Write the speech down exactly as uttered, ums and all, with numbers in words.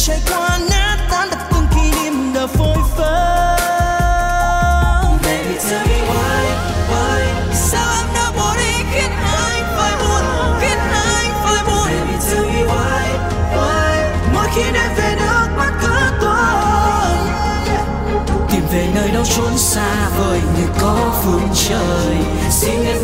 trải qua nát tan đặt từng kỷ niệm đã phôi phai. Let me tell you why, why sao em đã bỏ đi khiến anh phải buồn, khiến anh phải buồn. Let me tell you why, why mỗi khi em về nước mắt cứ tuôn. Tìm về nơi đâu trốn xa vời như có phương trời, xin em